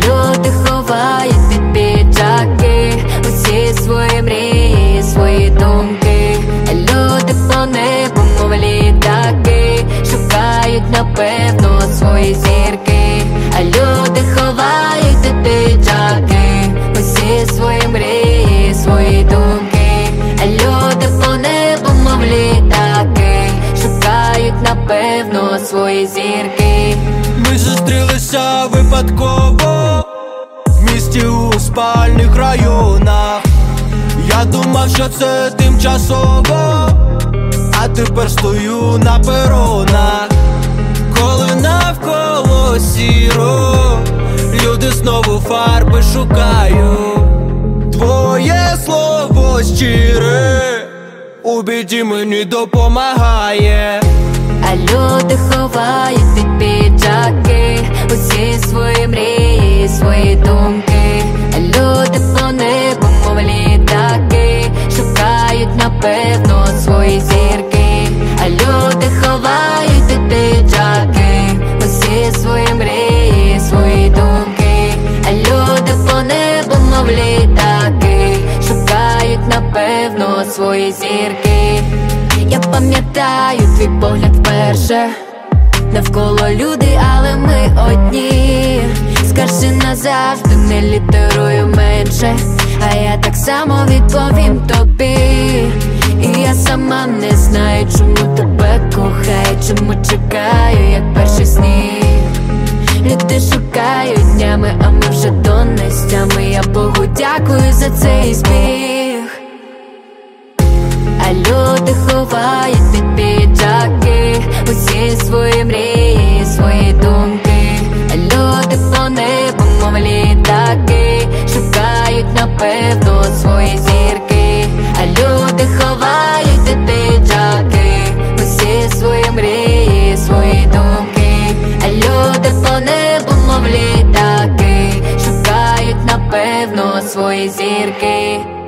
люди ховають під піджаки усі свої мрії, свої думки. Люди по небу, мов літаки, шукають напевно свої зірки. А люди ховають під піджаки усі свої мрії, свої думки. А люди по небу, мов літаки, шукають напевно свої зірки. Ми зустрілися випадково в місті у спальних районах. Я думав, що це тимчасово, а тепер стою на перонах. Коли навколо сіро, люди знову фарби шукають. Твоє слово щире у біді мені допомагає. А люди ховають під піджаки усі свої мрії, свої думки. А люди по небу, мов літаки, шукають напевно свої зірки. А люди ховають під піджаки усі свої мрії, свої думки. А люди по небу, мов літаки, шукають напевно свої зірки. Я пам'ятаю твій погляд вперше. Навколо люди, але ми одні. Скажи назавжди, не літерую менше. А я так само відповім тобі. І я сама не знаю, чому тебе кохаю, чому чекаю, як перші сні. Люди шукають днями, а ми вже донестями. Я Богу дякую за цей збіг. А люди ховають під піджаки усі свої мрії, свої думки. А люди по небу, мов літаки, шукають напевно свої зірки. А люди ховають під піджаки усі свої мрії, свої думки. А люди по небу, мов літаки, шукають напевно свої зірки.